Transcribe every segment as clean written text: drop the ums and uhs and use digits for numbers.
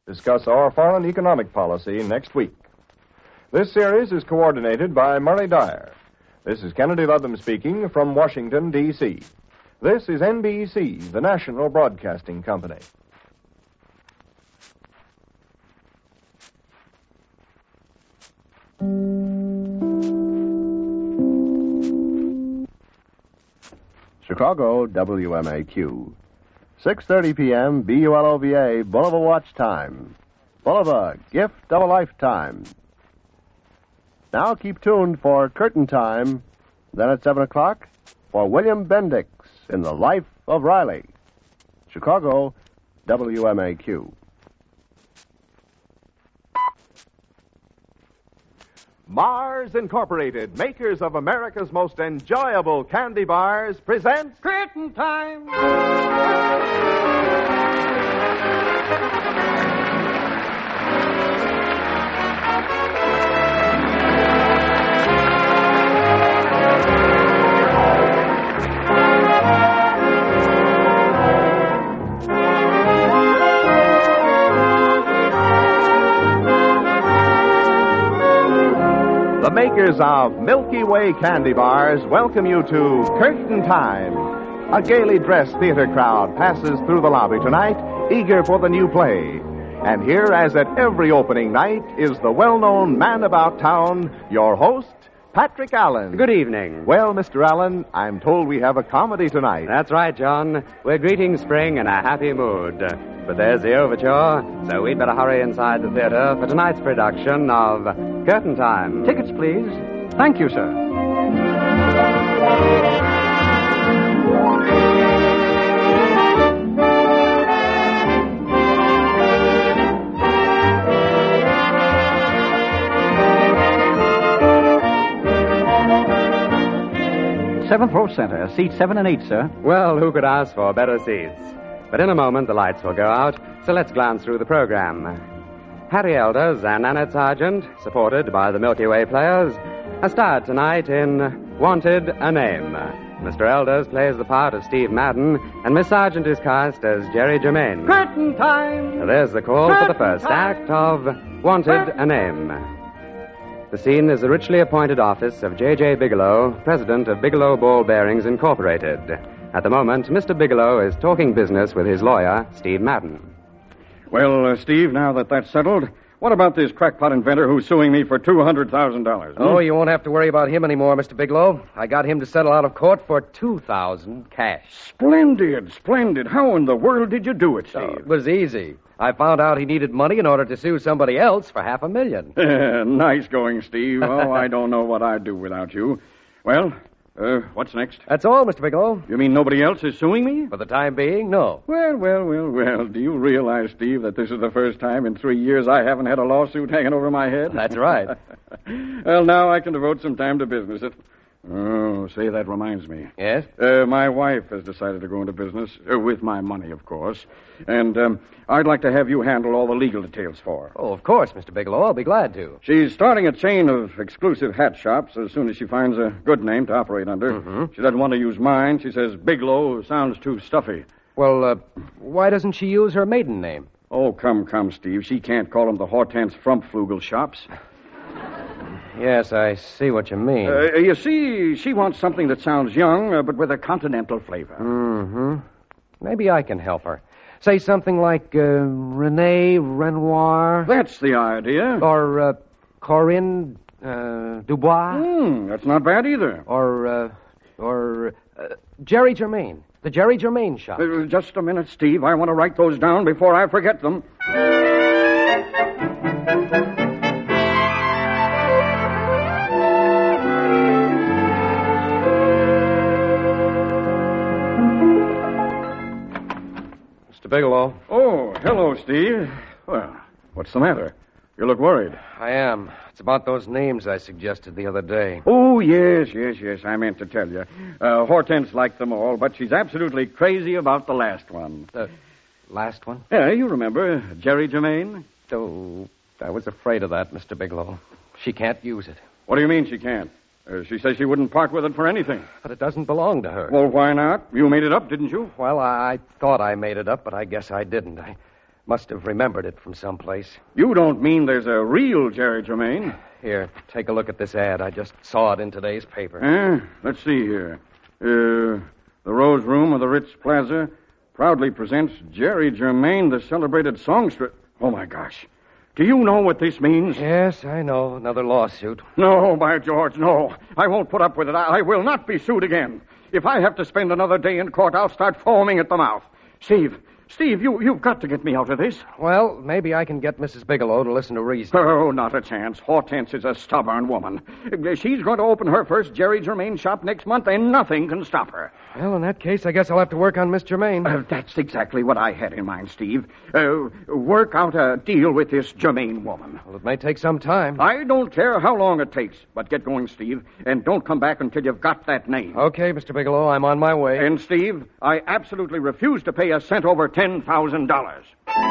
discuss our foreign economic policy next week. This series is coordinated by Murray Dyer. This is Kennedy Ludlam speaking from Washington, D.C. This is NBC, the national broadcasting company. Chicago, WMAQ. 6:30 p.m., BULOVA, Bulova Watch Time. Bulova, gift of a lifetime. Now keep tuned for Curtain Time. Then at 7 o'clock, for William Bendix in The Life of Riley. Chicago, WMAQ. Mars Incorporated, makers of America's most enjoyable candy bars, presents Curtain Time! The makers of Milky Way candy bars welcome you to Curtain Time. A gaily dressed theater crowd passes through the lobby tonight, eager for the new play. And here, as at every opening night, is the well-known man about town, your host, Patrick Allen. Good evening. Well, Mr. Allen, I'm told we have a comedy tonight. That's right, John. We're greeting spring in a happy mood. But there's the overture, so we'd better hurry inside the theater for tonight's production of Curtain Time. Tickets, please. Thank you, sir. Seventh row center, seats 7 and 8, sir. Well, who could ask for better seats? But in a moment, the lights will go out, so let's glance through the program. Harry Elders and Annette Sargent, supported by the Milky Way players, are starred tonight in Wanted, a Name. Mr. Elders plays the part of Steve Madden, and Miss Sargent is cast as Jerry Germain. Curtain Time! There's the call for the first act of Wanted, a Name. The scene is the richly appointed office of J.J. Bigelow, president of Bigelow Ball Bearings Incorporated. At the moment, Mr. Bigelow is talking business with his lawyer, Steve Madden. Well, Steve, now that that's settled, what about this crackpot inventor who's suing me for $200,000? Oh, you won't have to worry about him anymore, Mr. Bigelow. I got him to settle out of court for $2,000 cash. Splendid, splendid. How in the world did you do it, Steve? Oh, it was easy. I found out he needed money in order to sue somebody else for $500,000. Nice going, Steve. Oh, I don't know what I'd do without you. Well, what's next? That's all, Mr. Bigelow. You mean nobody else is suing me? For the time being, no. Well. Do you realize, Steve, that this is the first time in 3 years I haven't had a lawsuit hanging over my head? That's right. Well, now I can devote some time to business. Oh, say, that reminds me. Yes? My wife has decided to go into business, with my money, of course. And I'd like to have you handle all the legal details for her. Oh, of course, Mr. Bigelow. I'll be glad to. She's starting a chain of exclusive hat shops as soon as she finds a good name to operate under. Mm-hmm. She doesn't want to use mine. She says Bigelow sounds too stuffy. Well, why doesn't she use her maiden name? Oh, come, Steve. She can't call them the Hortense Frumpflugel shops. Yes, I see what you mean. You see, she wants something that sounds young, but with a continental flavor. Mm-hmm. Maybe I can help her. Say something like Renee Renoir. That's the idea. Or Corinne Dubois. That's not bad either. Or Jerry Germain. The Jerry Germain shop. Just a minute, Steve. I want to write those down before I forget them. Bigelow. Oh, hello, Steve. Well, what's the matter? You look worried. I am. It's about those names I suggested the other day. Oh, yes. I meant to tell you. Hortense liked them all, but she's absolutely crazy about the last one. The last one? Yeah, you remember Jerry Germain? Oh, I was afraid of that, Mr. Bigelow. She can't use it. What do you mean she can't? She says she wouldn't part with it for anything. But it doesn't belong to her. Well, why not? You made it up, didn't you? Well, I thought I made it up, but I guess I didn't. Must have remembered it from someplace. You don't mean there's a real Jerry Germain? Here, take a look at this ad. I just saw it in today's paper. Let's see here. The Rose Room of the Ritz Plaza proudly presents Jerry Germain, the celebrated songstress. Oh, my gosh. Do you know what this means? Yes, I know. Another lawsuit. No, by George, no. I won't put up with it. I will not be sued again. If I have to spend another day in court, I'll start foaming at the mouth. Steve, you've got to get me out of this. Well, maybe I can get Mrs. Bigelow to listen to reason. Oh, not a chance. Hortense is a stubborn woman. She's going to open her first Jerry Germain shop next month, and nothing can stop her. Well, in that case, I guess I'll have to work on Miss Germain. That's exactly what I had in mind, Steve. Work out a deal with this Germain woman. Well, it may take some time. I don't care how long it takes, but get going, Steve, and don't come back until you've got that name. Okay, Mr. Bigelow, I'm on my way. And, Steve, I absolutely refuse to pay a cent over $10,000.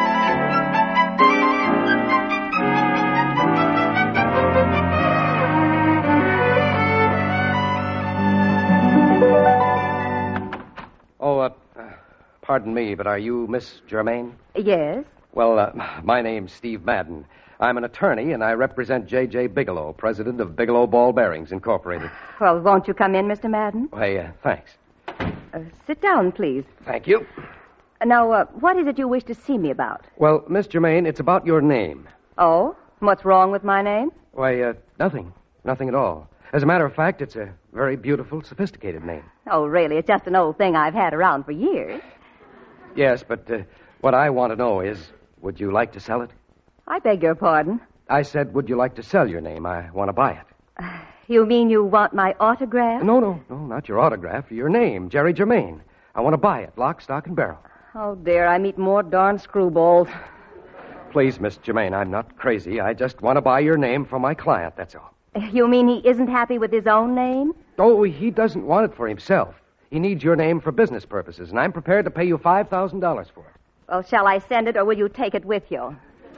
Pardon me, but are you Miss Germain? Yes. Well, my name's Steve Madden. I'm an attorney, and I represent J.J. Bigelow, president of Bigelow Ball Bearings, Incorporated. Well, won't you come in, Mr. Madden? Why, thanks. Sit down, please. Thank you. Now, what is it you wish to see me about? Well, Miss Germain, it's about your name. Oh? What's wrong with my name? Why, nothing. Nothing at all. As a matter of fact, it's a very beautiful, sophisticated name. Oh, really? It's just an old thing I've had around for years. Yes, but what I want to know is, would you like to sell it? I beg your pardon? I said, would you like to sell your name? I want to buy it. You mean you want my autograph? No, not your autograph. Your name, Jerry Germain. I want to buy it, lock, stock, and barrel. Oh, dear, I meet more darn screwballs. Please, Miss Germain, I'm not crazy. I just want to buy your name for my client, that's all. You mean he isn't happy with his own name? Oh, he doesn't want it for himself. He needs your name for business purposes, and I'm prepared to pay you $5,000 for it. Well, shall I send it, or will you take it with you?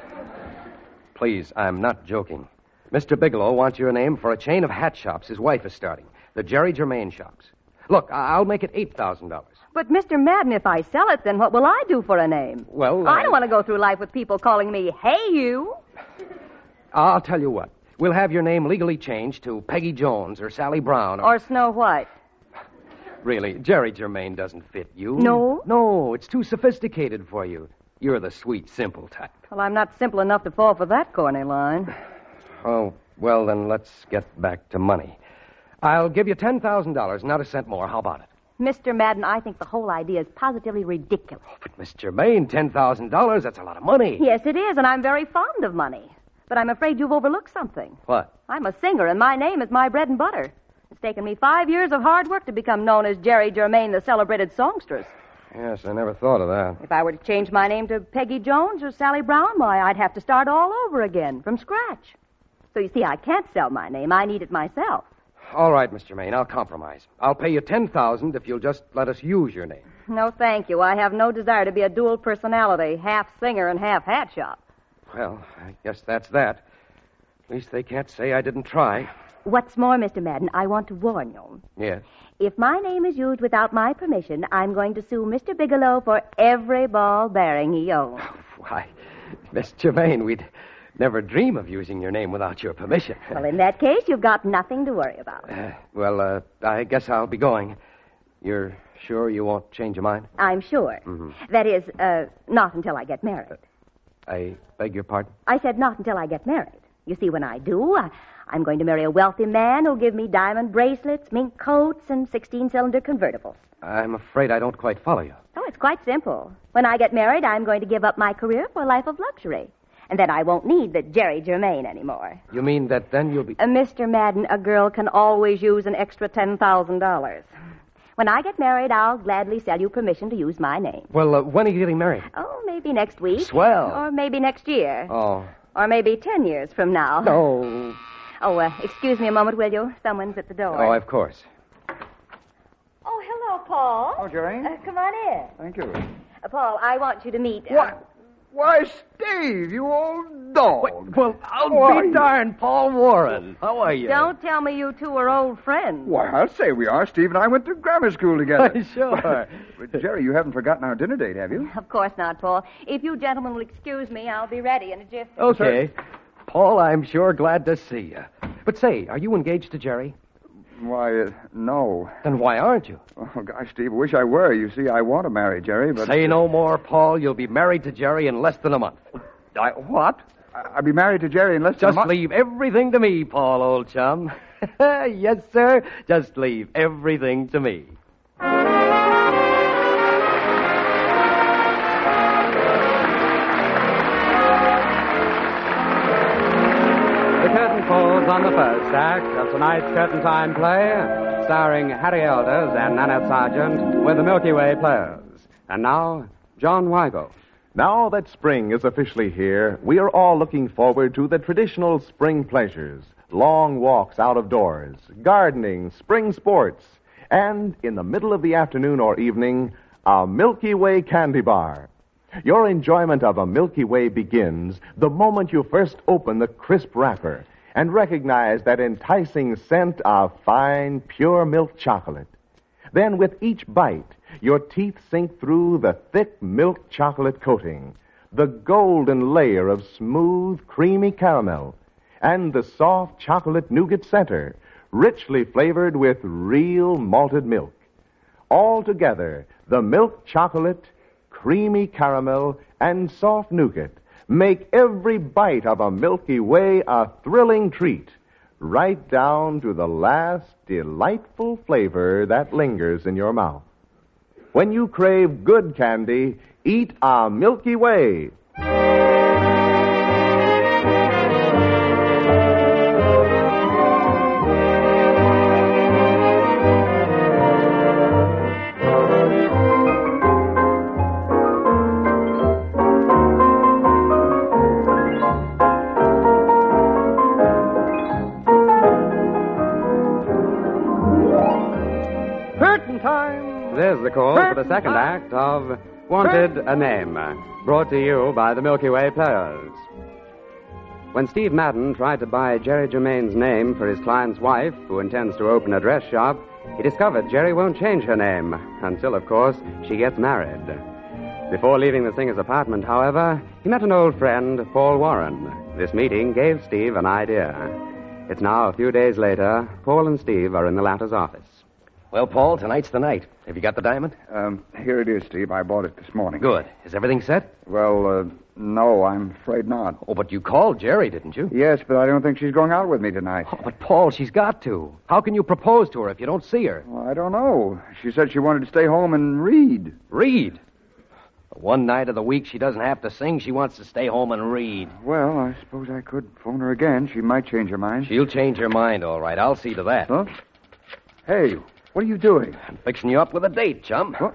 Please, I'm not joking. Mr. Bigelow wants your name for a chain of hat shops his wife is starting, the Jerry Germain shops. Look, I'll make it $8,000. But, Mr. Madden, if I sell it, then what will I do for a name? Well, I don't want to go through life with people calling me, hey, you. I'll tell you what. We'll have your name legally changed to Peggy Jones or Sally Brown or Snow White. Really, Jerry Germain doesn't fit you. No? No, it's too sophisticated for you. You're the sweet, simple type. Well, I'm not simple enough to fall for that corny line. Oh, well, then let's get back to money. I'll give you $10,000, not a cent more. How about it? Mr. Madden, I think the whole idea is positively ridiculous. Oh, but, Miss Germain, $10,000, that's a lot of money. Yes, it is, and I'm very fond of money. But I'm afraid you've overlooked something. What? I'm a singer, and my name is my bread and butter. It's taken me 5 years of hard work to become known as Jerry Germain, the celebrated songstress. Yes, I never thought of that. If I were to change my name to Peggy Jones or Sally Brown, why, I'd have to start all over again, from scratch. So you see, I can't sell my name. I need it myself. All right, Mr. Germain, I'll compromise. I'll pay you $10,000 if you'll just let us use your name. No, thank you. I have no desire to be a dual personality, half singer and half hat shop. Well, I guess that's that. At least they can't say I didn't try. What's more, Mr. Madden, I want to warn you. Yes? If my name is used without my permission, I'm going to sue Mr. Bigelow for every ball bearing he owns. Oh, why, Miss Germain, we'd never dream of using your name without your permission. Well, in that case, you've got nothing to worry about. I guess I'll be going. You're sure you won't change your mind? I'm sure. Mm-hmm. That is, not until I get married. I beg your pardon? I said not until I get married. You see, when I do, I'm going to marry a wealthy man who'll give me diamond bracelets, mink coats, and 16-cylinder convertibles. I'm afraid I don't quite follow you. Oh, it's quite simple. When I get married, I'm going to give up my career for a life of luxury. And then I won't need the Jerry Germain anymore. You mean that then you'll be... Mr. Madden, a girl can always use an extra $10,000. When I get married, I'll gladly sell you permission to use my name. Well, when are you getting married? Oh, maybe next week. Swell. Or maybe next year. Oh. Or maybe 10 years from now. No. Oh, excuse me a moment, will you? Someone's at the door. Oh, of course. Oh, hello, Paul. Oh, Jerry. Come on in. Thank you. Paul, I want you to meet... Why, Steve, you old dog. Well, I'll be darned, Paul Warren. How are you? Don't tell me you two are old friends. Why, I'll say we are. Steve and I went to grammar school together. Sure. But, Jerry, you haven't forgotten our dinner date, have you? Of course not, Paul. If you gentlemen will excuse me, I'll be ready in a jiffy. Okay. Paul, I'm sure glad to see you. But say, are you engaged to Jerry? Why, no. Then why aren't you? Oh, gosh, Steve, I wish I were. You see, I want to marry Jerry, but... Say no more, Paul. You'll be married to Jerry in less than a month. What? I'll be married to Jerry in less than a month? Just leave everything to me, Paul, old chum. Yes, sir. Just leave everything to me. Falls on the first act of tonight's Curtain Time play, starring Harry Elders and Nanette Sargent with the Milky Way Players. And now, John Weigel. Now that spring is officially here, we are all looking forward to the traditional spring pleasures. Long walks out of doors, gardening, spring sports, and in the middle of the afternoon or evening, a Milky Way candy bar. Your enjoyment of a Milky Way begins the moment you first open the crisp wrapper and recognize that enticing scent of fine, pure milk chocolate. Then with each bite, your teeth sink through the thick milk chocolate coating, the golden layer of smooth, creamy caramel, and the soft chocolate nougat center, richly flavored with real malted milk. All together, the milk chocolate, creamy caramel, and soft nougat make every bite of a Milky Way a thrilling treat, right down to the last delightful flavor that lingers in your mouth. When you crave good candy, eat a Milky Way. There's the call for the second act of Wanted a Name, brought to you by the Milky Way Players. When Steve Madden tried to buy Jerry Germain's name for his client's wife, who intends to open a dress shop, he discovered Jerry won't change her name until, of course, she gets married. Before leaving the singer's apartment, however, he met an old friend, Paul Warren. This meeting gave Steve an idea. It's now a few days later. Paul and Steve are in the latter's office. Well, Paul, tonight's the night. Have you got the diamond? Here it is, Steve. I bought it this morning. Good. Is everything set? Well, no, I'm afraid not. Oh, but you called Jerry, didn't you? Yes, but I don't think she's going out with me tonight. Oh, but, Paul, she's got to. How can you propose to her if you don't see her? Well, I don't know. She said she wanted to stay home and read. Read? One night of the week she doesn't have to sing. She wants to stay home and read. Well, I suppose I could phone her again. She might change her mind. She'll change her mind, all right. I'll see to that. Huh? Hey, what are you doing? I'm fixing you up with a date, chum. What?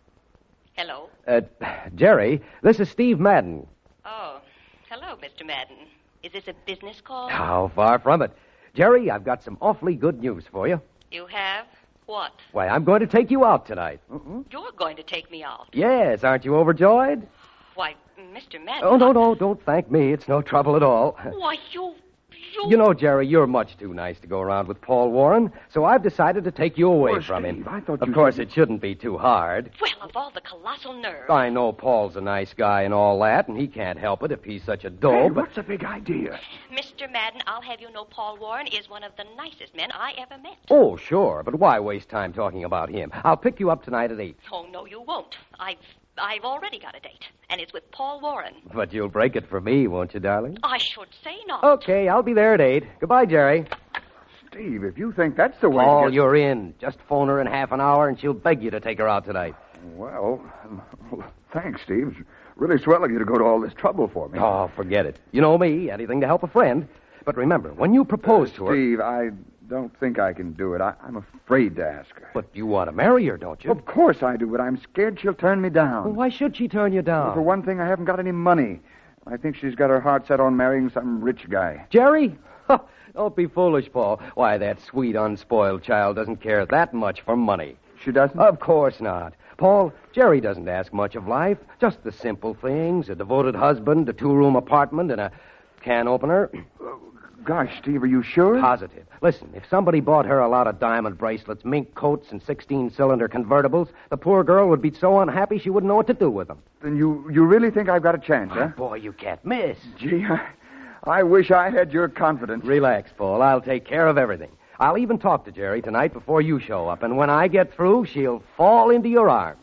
Hello? Jerry, this is Steve Madden. Oh, hello, Mr. Madden. Is this a business call? How far from it. Jerry, I've got some awfully good news for you. You have? What? Why, I'm going to take you out tonight. You're going to take me out? Yes, aren't you overjoyed? Why, Mr. Madden... Oh, no, don't thank me. It's no trouble at all. Why, you... You know, Jerry, you're much too nice to go around with Paul Warren, so I've decided to take you away from him. I thought of course, it shouldn't be too hard. Well, of all the colossal nerve... I know Paul's a nice guy and all that, and he can't help it if he's such a dope. Hey, what's the big idea? Mr. Madden, I'll have you know Paul Warren is one of the nicest men I ever met. Oh, sure, but why waste time talking about him? I'll pick you up tonight at 8. Oh, no, you won't. I've already got a date, and it's with Paul Warren. But you'll break it for me, won't you, darling? I should say not. Okay, I'll be there at 8. Goodbye, Jerry. Steve, if you think that's the way... Paul, you're in. Just phone her in half an hour, and she'll beg you to take her out tonight. Well, thanks, Steve. It's really swell of you to go to all this trouble for me. Oh, forget it. You know me, anything to help a friend. But remember, when you propose to her... Steve, I don't think I can do it. I'm afraid to ask her. But you want to marry her, don't you? Of course I do, but I'm scared she'll turn me down. Well, why should she turn you down? Well, for one thing, I haven't got any money. I think she's got her heart set on marrying some rich guy. Jerry? Don't be foolish, Paul. Why, that sweet, unspoiled child doesn't care that much for money. She doesn't? Of course not. Paul, Jerry doesn't ask much of life. Just the simple things, a devoted husband, a 2-room apartment, and a can opener. Gosh, Steve, are you sure? Positive. Listen, if somebody bought her a lot of diamond bracelets, mink coats, and 16-cylinder convertibles, the poor girl would be so unhappy she wouldn't know what to do with them. Then you really think I've got a chance, huh? Boy, you can't miss. Gee, I wish I had your confidence. Relax, Paul. I'll take care of everything. I'll even talk to Jerry tonight before you show up, and when I get through, she'll fall into your arms.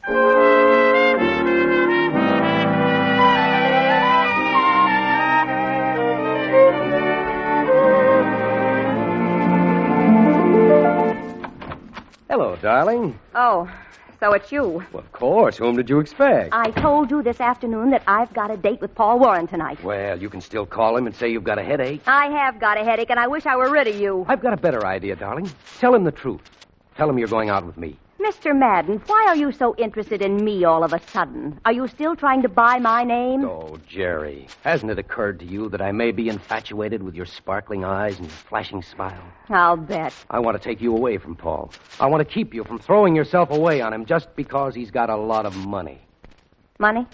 Hello, darling. Oh, so it's you. Well, of course. Whom did you expect? I told you this afternoon that I've got a date with Paul Warren tonight. Well, you can still call him and say you've got a headache. I have got a headache, and I wish I were rid of you. I've got a better idea, darling. Tell him the truth. Tell him you're going out with me. Mr. Madden, why are you so interested in me all of a sudden? Are you still trying to buy my name? Oh, Jerry, hasn't it occurred to you that I may be infatuated with your sparkling eyes and flashing smile? I'll bet. I want to take you away from Paul. I want to keep you from throwing yourself away on him just because he's got a lot of money. Money?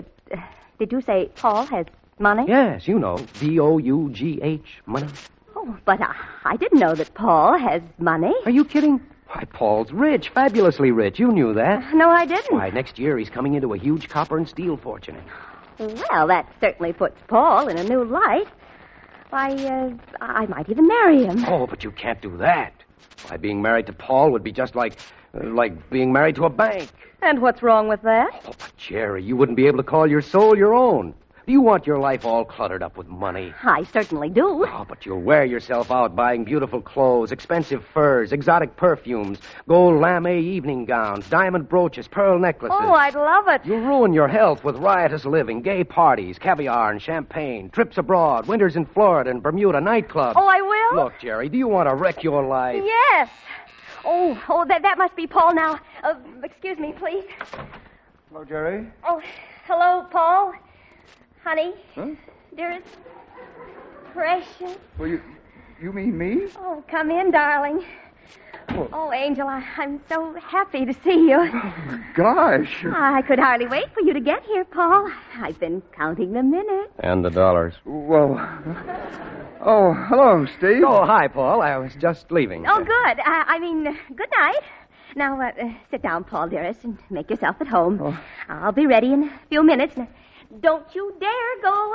Did you say Paul has money? Yes, you know. D-O-U-G-H, money. Oh, but I didn't know that Paul has money. Are you kidding? Why, Paul's rich, fabulously rich. You knew that. No, I didn't. Why, next year he's coming into a huge copper and steel fortune. Well, that certainly puts Paul in a new light. Why, I might even marry him. Oh, but you can't do that. Why, being married to Paul would be just like being married to a bank. And what's wrong with that? Oh, but Jerry, you wouldn't be able to call your soul your own. Do you want your life all cluttered up with money? I certainly do. Oh, but you'll wear yourself out buying beautiful clothes, expensive furs, exotic perfumes, gold lame evening gowns, diamond brooches, pearl necklaces. Oh, I'd love it. You'll ruin your health with riotous living, gay parties, caviar and champagne, trips abroad, winters in Florida and Bermuda, nightclubs. Oh, I will? Look, Jerry, do you want to wreck your life? Yes. Oh, that must be Paul now. Excuse me, please. Hello, Jerry. Oh, hello, Paul. Honey. Huh? Dearest. Precious. Well, you mean me? Oh, come in, darling. Well, Oh, Angel, I'm so happy to see you. oh, gosh. I could hardly wait for you to get here, Paul. I've been counting the minutes. And the dollars. Well, oh, hello, Steve. Oh, hi, Paul. I was just leaving. Oh, good. Good night. Now, sit down, Paul, dearest, and make yourself at home. Oh. I'll be ready in a few minutes. Now, don't you dare go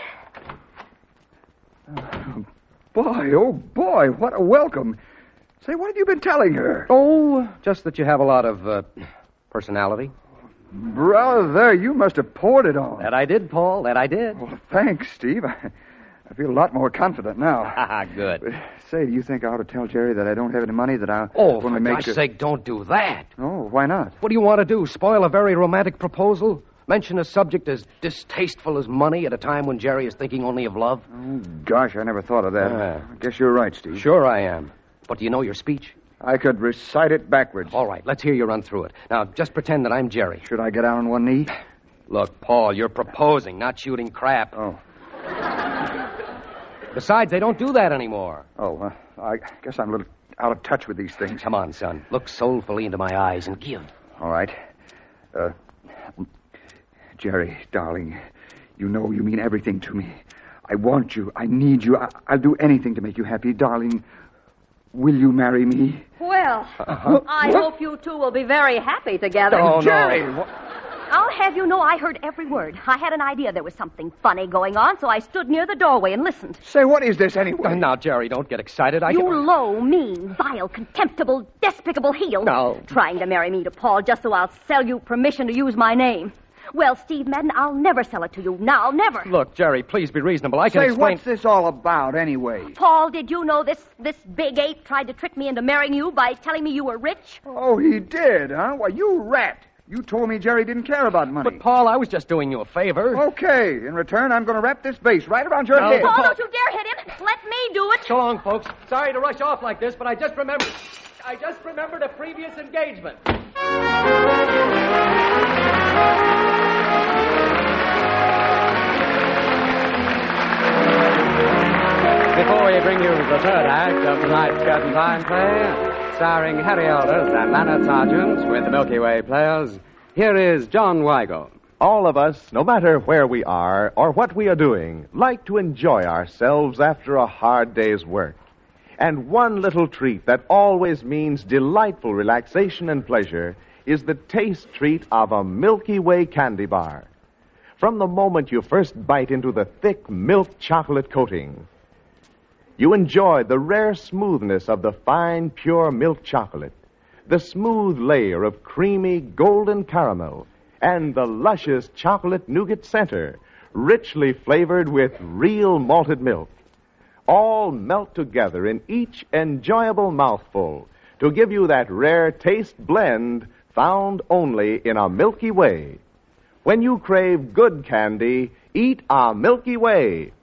away. Oh, boy, what a welcome. Say, what have you been telling her? Oh, just that you have a lot of personality. Brother, you must have poured it on. That I did, Paul. That I did. Well, thanks, Steve. I feel a lot more confident now. Ah, good. Say, do you think I ought to tell Jerry that I don't have any money, that I'll Oh, only for make gosh sake, don't do that. Oh, why not? What do you want to do? Spoil a very romantic proposal? Mention a subject as distasteful as money at a time when Jerry is thinking only of love? Oh, gosh, I never thought of that. I guess you're right, Steve. Sure I am. But do you know your speech? I could recite it backwards. All right, let's hear you run through it. Now, just pretend that I'm Jerry. Should I get down on one knee? Look, Paul, you're proposing, not shooting crap. Oh. Besides, they don't do that anymore. Oh, I guess I'm a little out of touch with these things. Come on, son. Look soulfully into my eyes and give. All right. Jerry, darling, you know you mean everything to me. I want you. I need you. I'll do anything to make you happy. Darling, will you marry me? Well, I hope you two will be very happy together. Oh, Jerry! no. I'll have you know I heard every word. I had an idea there was something funny going on, so I stood near the doorway and listened. Say, what is this anyway? Now, Jerry, don't get excited. You low, mean, vile, contemptible, despicable heel. No. Trying to marry me to Paul just so I'll sell you permission to use my name. Well, Steve Madden, I'll never sell it to you. Now, never. Look, Jerry, please be reasonable. I can Say, explain... what's this all about anyway? Paul, did you know this big ape tried to trick me into marrying you by telling me you were rich? Oh, he did, huh? Why, you rat. You told me Jerry didn't care about money. But, Paul, I was just doing you a favor. Okay. In return, I'm going to wrap this vase right around your head. Paul, don't you dare hit him. Let me do it. So long, folks. Sorry to rush off like this, but I just remembered a previous engagement. Before we bring you the third act of tonight's Curtain Time play, starring Harry Elders and Leonard Sargent with the Milky Way Players, here is John Weigel. All of us, no matter where we are or what we are doing, like to enjoy ourselves after a hard day's work. And one little treat that always means delightful relaxation and pleasure is the taste treat of a Milky Way candy bar. From the moment you first bite into the thick milk chocolate coating, you enjoy the rare smoothness of the fine, pure milk chocolate, the smooth layer of creamy golden caramel, and the luscious chocolate nougat center, richly flavored with real malted milk. All melt together in each enjoyable mouthful to give you that rare taste blend found only in a Milky Way. When you crave good candy, eat a Milky Way.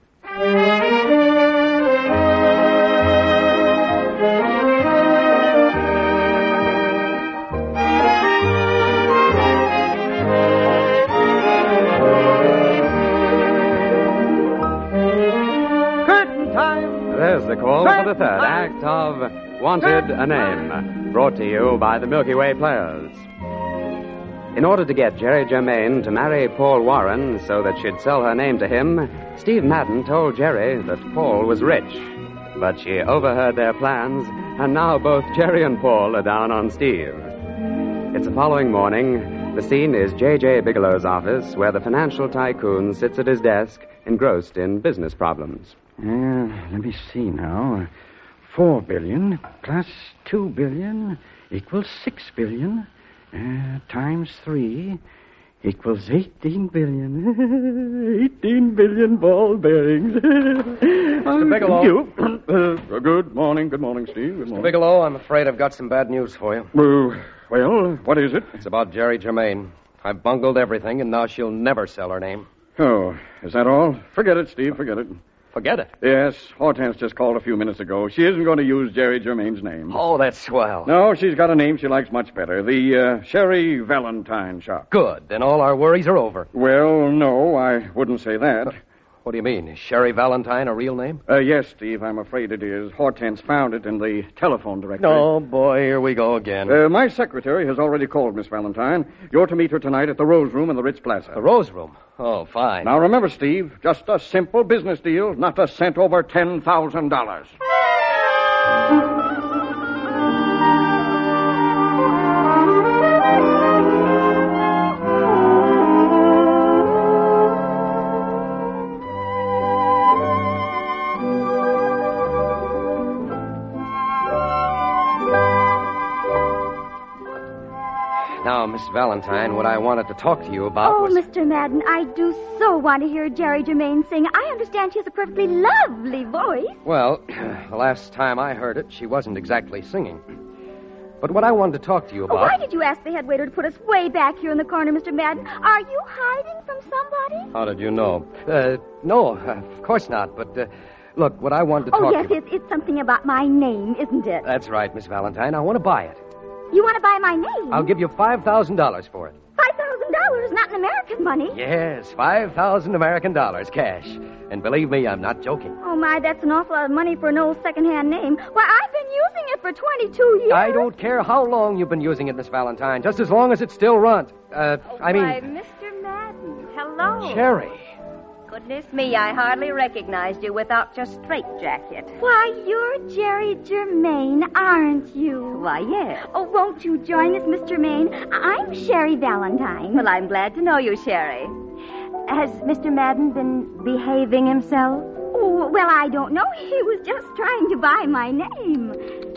There's the call for the third act of Wanted a Name, brought to you by the Milky Way Players. In order to get Jerry Germain to marry Paul Warren so that she'd sell her name to him, Steve Madden told Jerry that Paul was rich. But she overheard their plans, and now both Jerry and Paul are down on Steve. It's the following morning. The scene is J.J. Bigelow's office, where the financial tycoon sits at his desk, engrossed in business problems. Let me see now. 4 billion plus 2 billion equals 6 billion. Times 3 equals 18 billion. 18 billion ball bearings. Mr. Bigelow. Good morning, Steve. Good Mr. morning. Bigelow, I'm afraid I've got some bad news for you. Well, what is it? It's about Jerry Germain. I've bungled everything, and now she'll never sell her name. Oh, is that all? Forget it, Steve, forget it. Forget it. Yes, Hortense just called a few minutes ago. She isn't going to use Jerry Germain's name. Oh, that's swell. No, she's got a name she likes much better. The Sherry Valentine shop. Good. Then all our worries are over. Well, no, I wouldn't say that. What do you mean? Is Sherry Valentine a real name? Yes, Steve, I'm afraid it is. Hortense found it in the telephone directory. Oh, boy, here we go again. My secretary has already called Miss Valentine. You're to meet her tonight at the Rose Room in the Ritz Plaza. The Rose Room? Oh, fine. Now, remember, Steve, just a simple business deal, not a cent over $10,000. Now, Miss Valentine, what I wanted to talk to you about was... Mr. Madden, I do so want to hear Jerry Germain sing. I understand she has a perfectly lovely voice. Well, the last time I heard it, she wasn't exactly singing. But what I wanted to talk to you about... Why did you ask the head waiter to put us way back here in the corner, Mr. Madden? Are you hiding from somebody? How did you know? No, of course not. But, look, what I wanted to talk Oh, yes, to you... it's something about my name, isn't it? That's right, Miss Valentine. I want to buy it. You want to buy my name? I'll give you $5,000 for it. $5,000, not in American money. Yes, 5,000 American dollars, cash. And believe me, I'm not joking. Oh, my, that's an awful lot of money for an old second-hand name. Why, I've been using it for 22 years. I don't care how long you've been using it, Miss Valentine, just as long as it still runs. Why, Mr. Madden, hello. Cherry. Goodness me, I hardly recognized you without your straitjacket. Why, you're Jerry Germain, aren't you? Why, yes. Oh, won't you join us, Miss Germain? I'm Sherry Valentine. Well, I'm glad to know you, Sherry. Has Mr. Madden been behaving himself? Oh, well, I don't know. He was just trying to buy my name.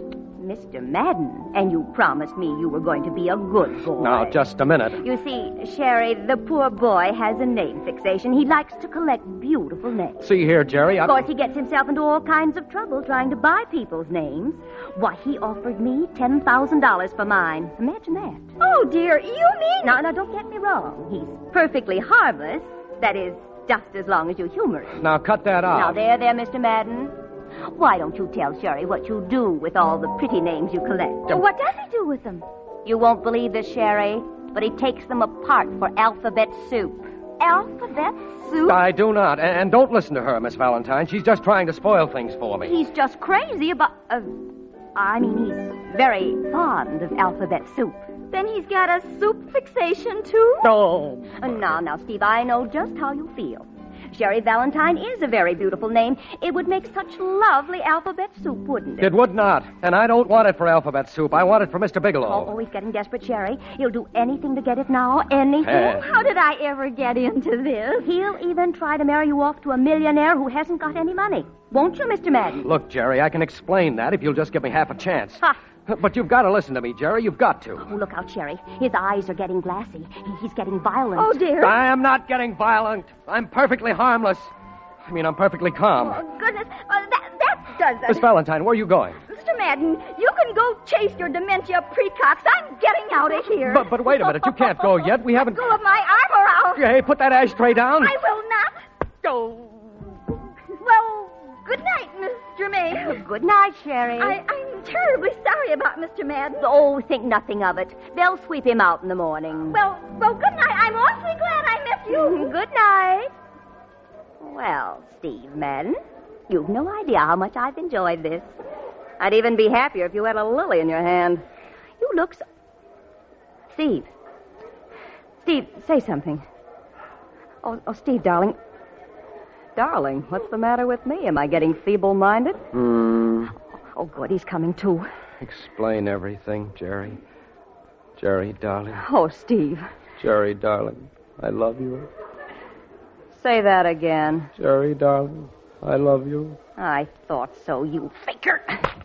Mr. Madden, and you promised me you were going to be a good boy. Now, just a minute. You see, Sherry, the poor boy has a name fixation. He likes to collect beautiful names. See here, Jerry, Of course, he gets himself into all kinds of trouble trying to buy people's names. Why, he offered me $10,000 for mine. Imagine that. Oh, dear, you mean... Now, don't get me wrong. He's perfectly harmless. That is, just as long as you humor him. Now, cut that out. Now, there, Mr. Madden. Why don't you tell Sherry what you do with all the pretty names you collect? What does he do with them? You won't believe this, Sherry, but he takes them apart for alphabet soup. Alphabet soup? I do not. And don't listen to her, Miss Valentine. She's just trying to spoil things for me. He's just crazy about... he's very fond of alphabet soup. Then he's got a soup fixation, too? Oh. Now, Steve, I know just how you feel. Sherry Valentine is a very beautiful name. It would make such lovely alphabet soup, wouldn't it? It would not. And I don't want it for alphabet soup. I want it for Mr. Bigelow. Oh, he's getting desperate, Sherry. He'll do anything to get it now. Anything. Hey. How did I ever get into this? He'll even try to marry you off to a millionaire who hasn't got any money. Won't you, Mr. Madden? Look, Jerry, I can explain that if you'll just give me half a chance. Ha! But you've got to listen to me, Jerry. You've got to. Oh, look out, Sherry. His eyes are getting glassy. He's getting violent. Oh, dear. I am not getting violent. I'm perfectly harmless. I'm perfectly calm. Oh, goodness. That does it. Miss Valentine, where are you going? Mr. Madden, you can go chase your dementia precox. I'm getting out of here. But wait a minute. You can't go yet. We haven't... Go of my armor out. Hey, put that ashtray down. I will not. Go. Well, good night, Miss Germain. Good night, Sherry. I'm terribly sorry about Mr. Madden. Oh, think nothing of it. They'll sweep him out in the morning. Well, good night. I'm awfully glad I met you. Good night. Well, Steve Madden, you've no idea how much I've enjoyed this. I'd even be happier if you had a lily in your hand. You look so... Steve, say something. Oh, Steve, darling. Darling, what's the matter with me? Am I getting feeble-minded? Oh, good, he's coming, too. Explain everything, Jerry. Jerry, darling. Oh, Steve. Jerry, darling, I love you. Say that again. Jerry, darling, I love you. I thought so, you faker.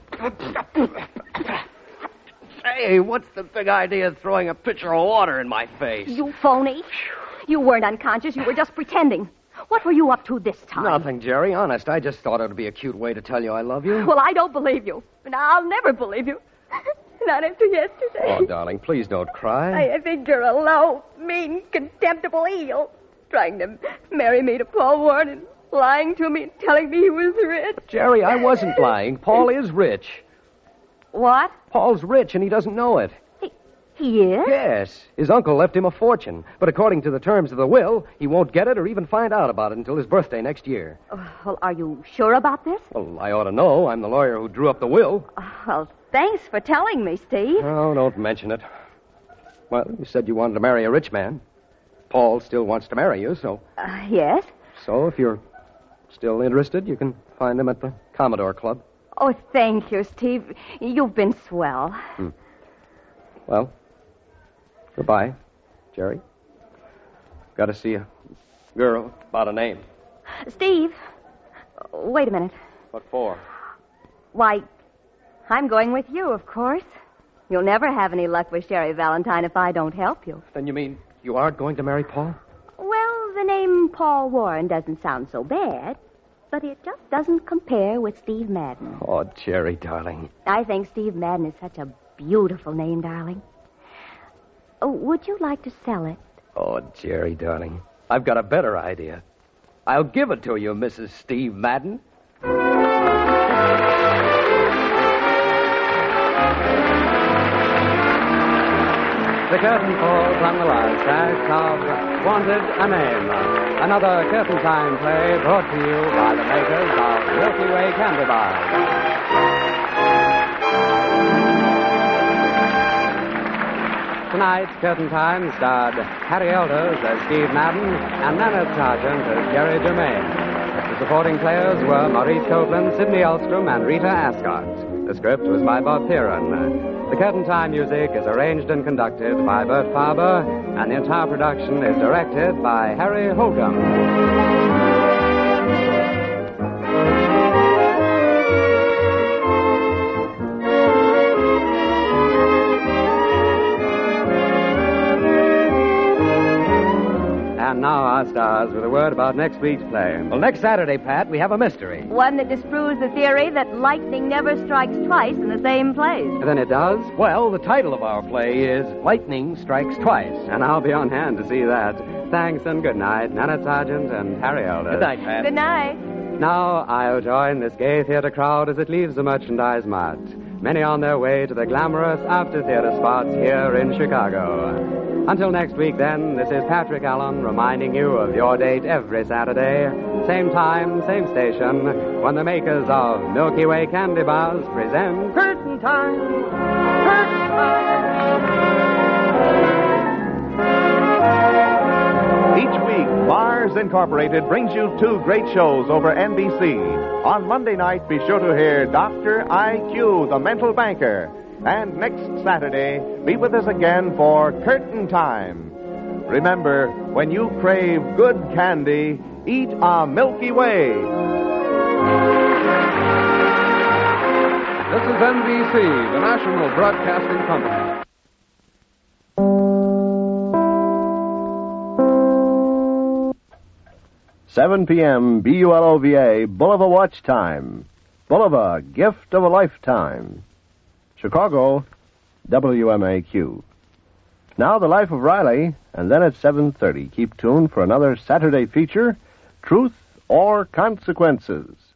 Hey, what's the big idea of throwing a pitcher of water in my face? You phony. You weren't unconscious. You were just pretending. What were you up to this time? Nothing, Jerry. Honest, I just thought it would be a cute way to tell you I love you. Well, I don't believe you. And I'll never believe you. Not after yesterday. Oh, darling, please don't cry. I think you're a low, mean, contemptible eel. Trying to marry me to Paul Warren and lying to me and telling me he was rich. Jerry, I wasn't lying. Paul is rich. What? Paul's rich, and he doesn't know it. He is? Yes. His uncle left him a fortune. But according to the terms of the will, he won't get it or even find out about it until his birthday next year. Well, are you sure about this? Well, I ought to know. I'm the lawyer who drew up the will. Well, thanks for telling me, Steve. Oh, don't mention it. Well, you said you wanted to marry a rich man. Paul still wants to marry you, so... Yes? So if you're still interested, you can find him at the Commodore Club. Oh, thank you, Steve. You've been swell. Well, goodbye, Jerry. Got to see a girl about a name. Steve, wait a minute. What for? Why, I'm going with you, of course. You'll never have any luck with Sherry Valentine if I don't help you. Then you mean you aren't going to marry Paul? Well, the name Paul Warren doesn't sound so bad, but it just doesn't compare with Steve Madden. Oh, Jerry, darling. I think Steve Madden is such a beautiful name, darling. Oh, would you like to sell it? Oh, Jerry, darling, I've got a better idea. I'll give it to you, Mrs. Steve Madden. The curtain falls on the last act of Wanted a Name, another Curtain Time play brought to you by the makers of Milky Way Candy Bars. Tonight's Curtain Time starred Harry Elders as Steve Madden and Nanette Sargent as Jerry Germain. The supporting players were Maurice Copeland, Sidney Elstrom, and Rita Ascot. The script was by Bob Theron. The Curtain Time music is arranged and conducted by Bert Farber, and the entire production is directed by Harry Holcomb. And now our stars with a word about next week's play. Well, next Saturday, Pat, we have a mystery. One that disproves the theory that lightning never strikes twice in the same place. Then it does? Well, the title of our play is Lightning Strikes Twice. And I'll be on hand to see that. Thanks and good night, Nanette Sargent and Harry Elders. Good night, Pat. Good night. Now I'll join this gay theater crowd as it leaves the merchandise mart. Many on their way to the glamorous after-theater spots here in Chicago. Until next week, then, this is Patrick Allen reminding you of your date every Saturday, same time, same station, when the makers of Milky Way Candy Bars present Curtain Time! Curtain Time! Each week, Mars Incorporated brings you two great shows over NBC. On Monday night, be sure to hear Dr. IQ, the mental banker. And next Saturday, be with us again for Curtain Time. Remember, when you crave good candy, eat a Milky Way. This is NBC, the National Broadcasting Company. 7 p.m. BULOVA, Bulova Watch Time. Bulova, Gift of a Lifetime. Chicago, WMAQ. Now the Life of Riley, and then at 7:30. Keep tuned for another Saturday feature, Truth or Consequences.